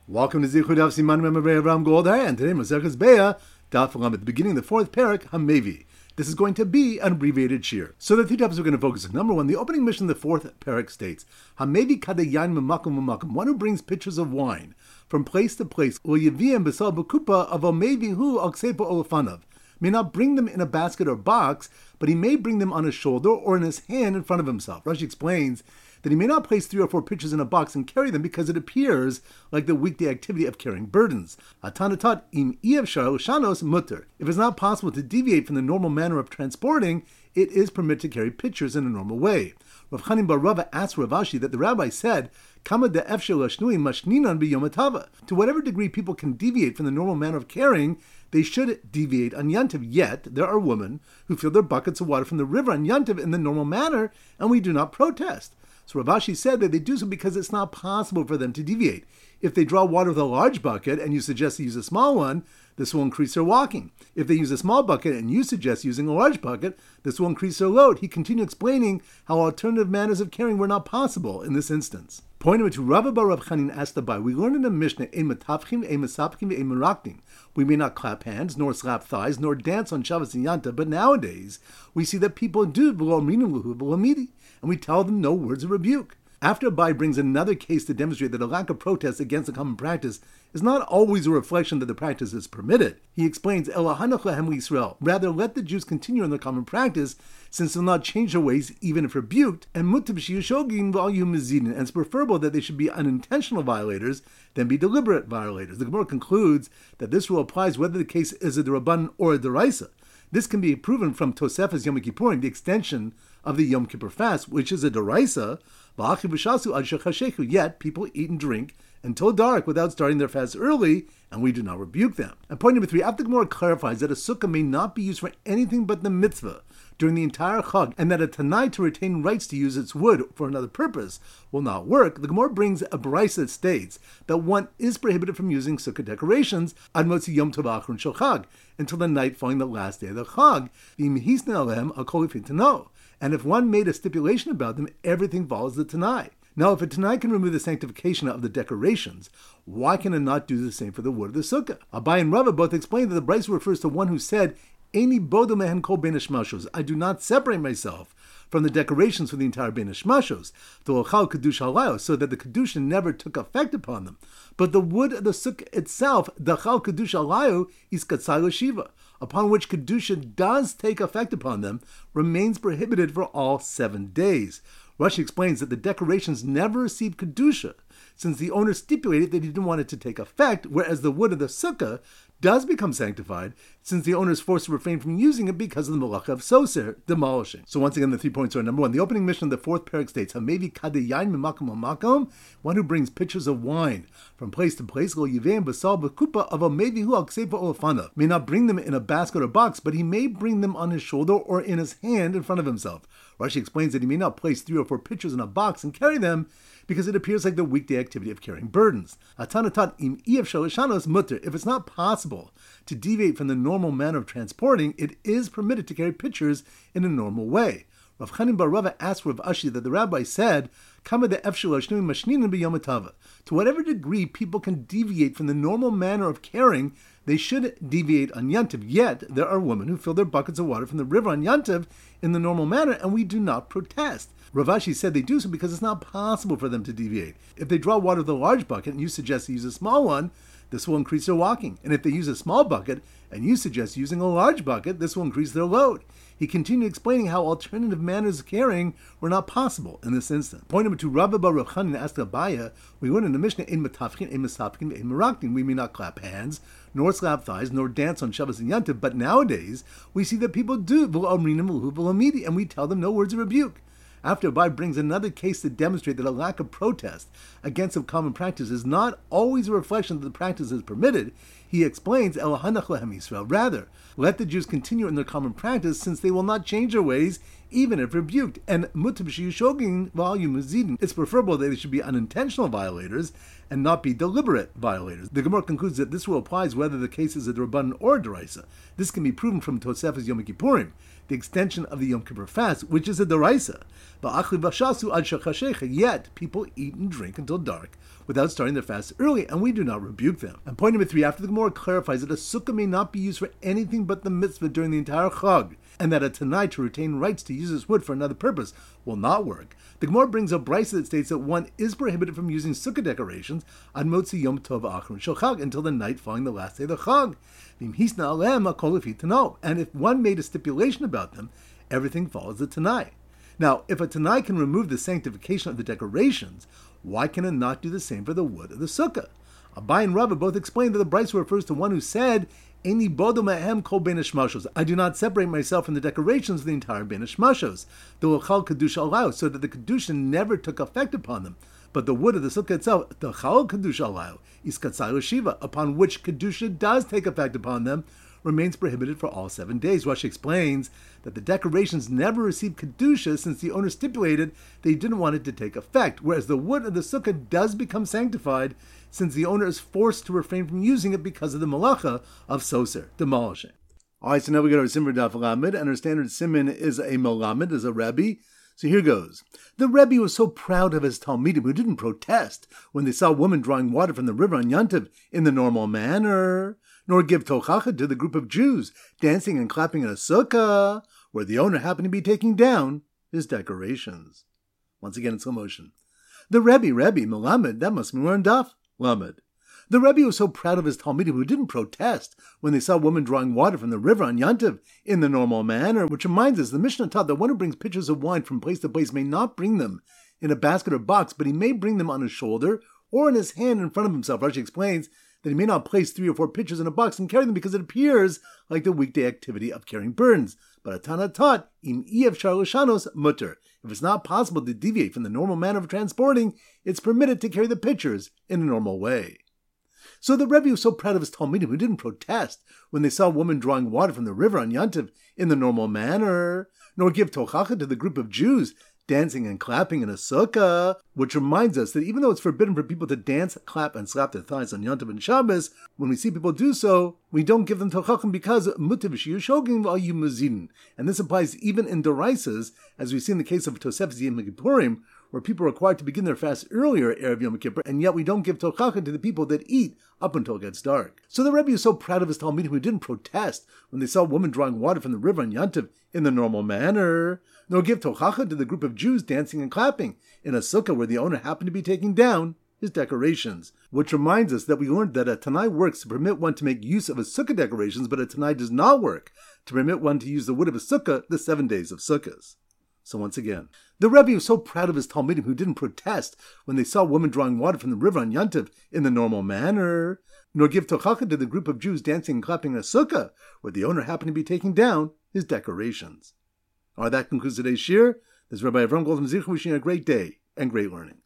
Welcome to Zichud Daf Siman Memorei Avram Goldar, and today Maseches Beah, Daf Lamed, at the beginning of the fourth parak, Hamevi. This is going to be an abbreviated shir. So the three topics we're going to focus on. Number one, the opening mission of the fourth parak states, Hamevi kadeyan memakum memakum, one who brings pitchers of wine from place to place, u'yeviem b'sal b'kupa of Hamevi hu al ksepa olafanav, may not bring them in a basket or box, but he may bring them on his shoulder or in his hand in front of himself. Rashi explains that he may not place 3 or 4 pitchers in a box and carry them because it appears like the weekday activity of carrying burdens. Atanatat im iyevshar shanos mutter. If it's not possible to deviate from the normal manner of transporting, it is permitted to carry pitchers in a normal way. Rav Chanim bar Rava asked Rav Ashi that the rabbi said, Kama de efshar lashnui mashninan b'yom hatava. To whatever degree people can deviate from the normal manner of carrying, they should deviate on Yantiv. Yet, there are women who fill their buckets of water from the river on Yantiv in the normal manner, and we do not protest. So Rav Ashi said that they do so because it's not possible for them to deviate. If they draw water with a large bucket and you suggest they use a small one, this will increase their walking. If they use a small bucket and you suggest using a large bucket, this will increase their load. He continued explaining how alternative manners of carrying were not possible in this instance. Pointing to Rava bar Rav Chanin asked Abai, we learned in the Mishnah, Ein matavchim, ein masapchim, ein meraktim. We may not clap hands, nor slap thighs, nor dance on Shabbos and Yanta, but nowadays we see that people do below minu luhu below midi, and we tell them no words of rebuke. After Abai brings another case to demonstrate that a lack of protest against a common practice is not always a reflection that the practice is permitted, he explains, Ela hanach lehem Yisrael, rather let the Jews continue in their common practice, since they'll not change their ways even if rebuked, and mutab sheyushogin v'al mezidin, and it's preferable that they should be unintentional violators than be deliberate violators. The Gemara concludes that this rule applies whether the case is a D'Rabbanan or a D'Oraisa. This can be proven from Tosefes Yom Kippurim, the extension of the Yom Kippur fast, which is a D'Oraisa, yet people eat and drink until dark without starting their fast early, and we do not rebuke them. And point number 3, after the Gemara clarifies that a sukkah may not be used for anything but the mitzvah during the entire Chag, and that a Tanai to retain rights to use its wood for another purpose will not work, the Gemara brings a Baraisa that states that one is prohibited from using sukkah decorations ad motzi yom tov achrun shel Chag, until the night following the last day of the Chag. And if one made a stipulation about them, everything follows the Tanai. Now, if a Tanai can remove the sanctification of the decorations, why can it not do the same for the wood of the sukkah? Abai and Rava both explained that the Bryce refers to one who said, Eini bodo mehen kol ben hashmashos. I do not separate myself from the decorations for the entire ben hashmashos, d'ochal kedusha halayos, so that the kedusha never took effect upon them. But the wood of the sukkah itself, d'chal kedusha halayo, is katzai l'shiva, upon which kedusha does take effect upon them, remains prohibited for all 7 days. Rashi explains that the decorations never receive kedusha, since the owner stipulated that he didn't want it to take effect, whereas the wood of the sukkah does become sanctified, since the owner is forced to refrain from using it because of the malacha of soser, demolishing. So once again, the 3 points are: number 1, the opening mission of the fourth parak states, Hamevi kadeyayin memakom hamakom, one who brings pitchers of wine from place to place, lo yiveim basal b'kupa of Hamevi hu al ksepa olafanav, may not bring them in a basket or box, but he may bring them on his shoulder or in his hand in front of himself. Rashi explains that he may not place 3 or 4 pitchers in a box and carry them because it appears like the weekday activity of carrying burdens. Atanatat im iyevshar lashanos mutter. If it's not possible to deviate from the normal manner of transporting, it is permitted to carry pitchers in a normal way. Rav Chanim bar Rava asked Rav Ashi that the rabbi said, Kama de efshar lashnui mashninan b'yom hatava. To whatever degree people can deviate from the normal manner of carrying, they should deviate on Yantiv. Yet, there are women who fill their buckets of water from the river on Yantiv in the normal manner, and we do not protest. Rav Ashi said they do so because it's not possible for them to deviate. If they draw water with a large bucket and you suggest they use a small one, this will increase their walking. And if they use a small bucket and you suggest using a large bucket, this will increase their load. He continued explaining how alternative manners of carrying were not possible in this instance. Point number 2, Rava bar Rav Chanin asked Abaya, we learn in the Mishnah, Ein matavchin, ein masapchim, ein meraktim. We may not clap hands, nor slap thighs, nor dance on Shabbos and Yantiv, but nowadays we see that people do, and we tell them no words of rebuke. After Abai brings another case to demonstrate that a lack of protest against a common practice is not always a reflection that the practice is permitted, he explains, El hanach lehem Yisrael, rather, let the Jews continue in their common practice, since they will not change their ways even if rebuked. And mutab sheyushogin volume zidin. It's preferable that they should be unintentional violators and not be deliberate violators. The Gemara concludes that this rule applies whether the case is a D'Rabbanan or a D'Oraisa. This can be proven from Tosefes Yom Kippurim, the extension of the Yom Kippur fast, which is a D'Oraisa. Yet people eat and drink until dark without starting their fast early, and we do not rebuke them. And point number 3, after the Gemara clarifies that a sukkah may not be used for anything but the mitzvah during the entire Chag, and that a Tanai to retain rights to use this wood for another purpose will not work, the Gemara brings a brisa that states that one is prohibited from using sukkah decorations on Motzi Yom Tov Achron Shel Chag until the night following the last day of the Chag. And if one made a stipulation about them, everything follows the Tanai. Now, if a Tanai can remove the sanctification of the decorations, why can it not do the same for the wood of the sukkah? Abai and Rava both explain that the brisa refers to one who said, Eini bodo mehem kol ben hashmashos. I do not separate myself from the decorations of the entire ben hashmashos, the l'chal kedusha allow, so that the kedusha never took effect upon them. But the wood of the sukkah itself, the chal kedusha allow, is katzai shiva, upon which kedusha does take effect upon them, remains prohibited for all 7 days. Rashi explains that the decorations never received kedusha since the owner stipulated that he didn't want it to take effect, whereas the wood of the sukkah does become sanctified since the owner is forced to refrain from using it because of the malacha of soser, demolishing. Alright, so now we got our Simmer Daf Lamed, and our standard Siman is a Melamed, is a Rebbe. So here goes. The Rebbe was so proud of his Talmidim who didn't protest when they saw a woman drawing water from the river on Yantiv in the normal manner, nor give tochacha to the group of Jews dancing and clapping in a sukkah, where the owner happened to be taking down his decorations. Once again in slow motion. The Rebbe, Melamed, that must mean we're in Daf Lamed. The Rebbe was so proud of his Talmidim who didn't protest when they saw a woman drawing water from the river on Yantiv in the normal manner, which reminds us the Mishnah taught that one who brings pitchers of wine from place to place may not bring them in a basket or box, but he may bring them on his shoulder or in his hand in front of himself. Rashi explains that he may not place 3 or 4 pitchers in a box and carry them because it appears like the weekday activity of carrying burdens. But a Tana taught, im efshar l'shanos mutter. If it's not possible to deviate from the normal manner of transporting, it's permitted to carry the pitchers in a normal way. So the Rebbe was so proud of his Talmidim who didn't protest when they saw a woman drawing water from the river on Yantiv in the normal manner, nor give tochacha to the group of Jews dancing and clapping in a sukkah, which reminds us that even though it's forbidden for people to dance, clap, and slap their thighs on Yantiv and Shabbos, when we see people do so, we don't give them tochachim because mutiv sheyushogin v'ayu muzidin. And this applies even in D'Oraisas, as we see in the case of Tosefes Yom Kippurim, where people are required to begin their fast earlier Erev Yom Kippur, and yet we don't give tochacha to the people that eat up until it gets dark. So the Rebbe is so proud of his Talmidim who didn't protest when they saw a woman drawing water from the river on Yantiv in the normal manner, nor give tochacha to the group of Jews dancing and clapping in a sukkah where the owner happened to be taking down his decorations. Which reminds us that we learned that a Tanai works to permit one to make use of a sukkah decorations, but a Tanai does not work to permit one to use the wood of a sukkah the 7 days of sukkahs. So once again, the Rebbe was so proud of his Talmidim who didn't protest when they saw a woman drawing water from the river on Yantiv in the normal manner, nor give tochacha to the group of Jews dancing and clapping in a sukkah where the owner happened to be taking down his decorations. All right, that concludes today's shir. This is Rabbi Avram Goldman Zichron wishing you a great day and great learning.